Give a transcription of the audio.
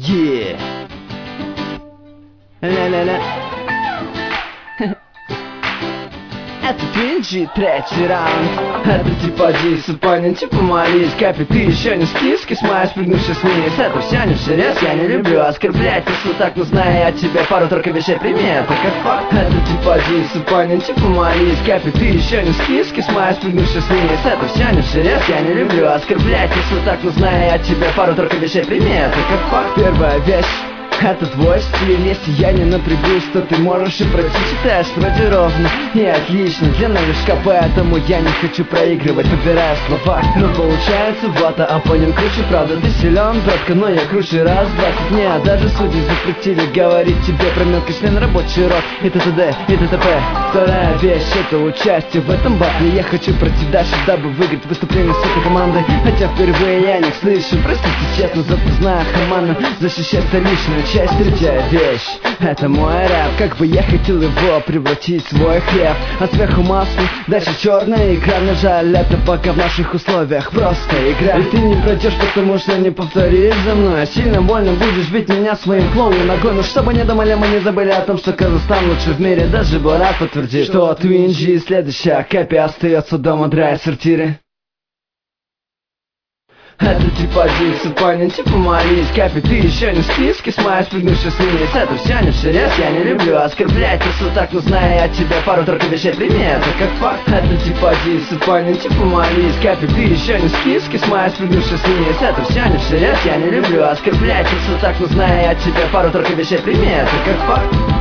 Yeah. Ля-ля-ля. Это Твинджи, третий раунд. Это типа Диса, парень, типа молись. Капи, ты еще не скис, кисмаешь, прыгнувшись вниз. Это все не всерьез, я не люблю оскорблять. Если так, ну знаю я тебе пару только вещей примета, как факт. Это типа Диса, парень, типа молись. Капи, ты еще не скис, кисмаешь, прыгнувшись вниз. Это все не всерьез, я не люблю оскорблять. Если так, ну знаю я тебе пару только вещей примета, как факт. Первая вещь. Это твой стиль, если я не напрягусь, то ты можешь и пройти. Читаешь вроде ровно и отлично для новичка, поэтому я не хочу проигрывать, подбирая слова. Но получается вот, а оппонент круче, правда ты силен, братка, но я круче раз 20 дней. А даже судьи запретили говорить тебе про мелкость, член рабочий рот и т.д. и т.п. Вторая вещь — это участие в этом батле. Я хочу пройти дальше, дабы выиграть выступление с этой командой. Хотя впервые я не слышу, простите честно, зато знаю хамана защищать столичную часть. Третья вещь — это мой рэп. Как бы я хотел его превратить в свой хлеб. От сверху масло, дальше черная икра. Но жаль, это пока в наших условиях просто игра. И ты не пройдешь, потому что не повторишь за мной. Сильно больно будешь бить меня своим клоуном ногой. Но чтобы не думали, мы не забыли о том, что Казахстан лучший в мире. Даже Борат подтвердит, что Твинджи следующая Капи остается дома, драя в сортире. Это типа Диса, парень, типа молись. Капи, ты еще не в списке, смаешь, прыгнувшись вниз. Это все не всерьез, я не люблю оскорблять. Если так, ну знаю я тебе пару только вещей примета, как факт. Это типа Диса, парень, типа молись. Капи, ты еще не в списке, смаешь, прыгнувшись вниз. Это все не всерьез, я не люблю оскорблять. Если так, ну знаю я тебе пару только вещей примета, как факт.